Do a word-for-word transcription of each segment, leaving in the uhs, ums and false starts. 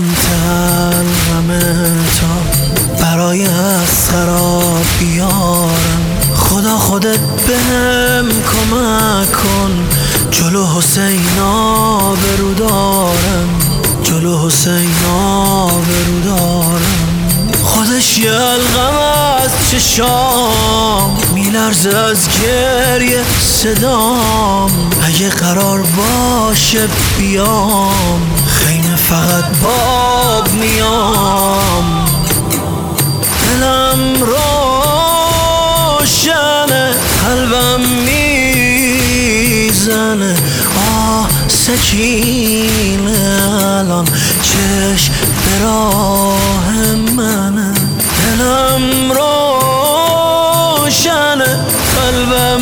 تلقم تا برای از خراب بیارم. خدا خودت بهم کمک کن، جلو حسینا برو دارم، جلو حسینا برو دارم. خودش یه الغم از چشام میلرزه از گریه صدام. اگه قرار باشه بیام خیمه فقط باب میام. دلم روشنه قلبم میزنه آه سکینه الان چشم به راه منه. دلم روشنه قلبم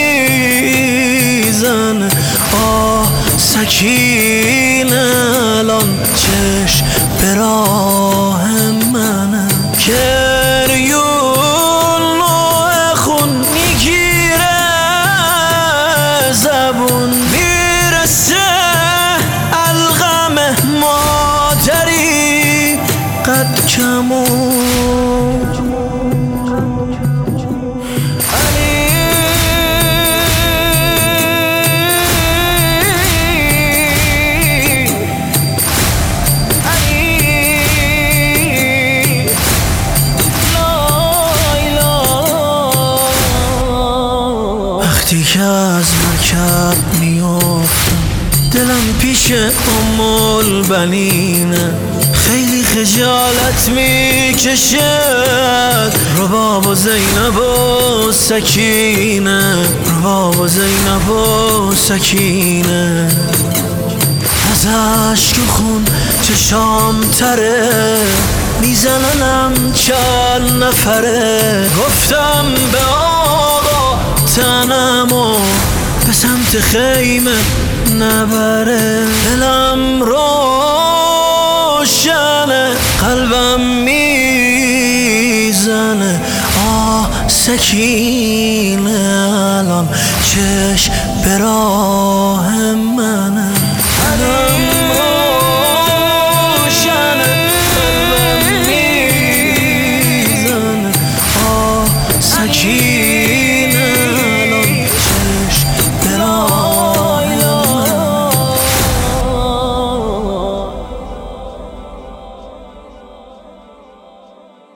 میزنه آه سکینه الان چشم به راه منه. گریون نوع خون میگیره زبون میرسه الغم مادری قد کمون. وقتی که از مرکب میافتم دلم پیش ام البنینه. خیلی خجالت میکشد رباب و زینب و سکینه، رباب و زینب و سکینه. از عشق و خون چشام تره میزننم چند نفره. گفتم به آقا تنمو به سمت خیمه نبره. دلم روشنه قلبم میزنه آه سکینه الان چشم به راهم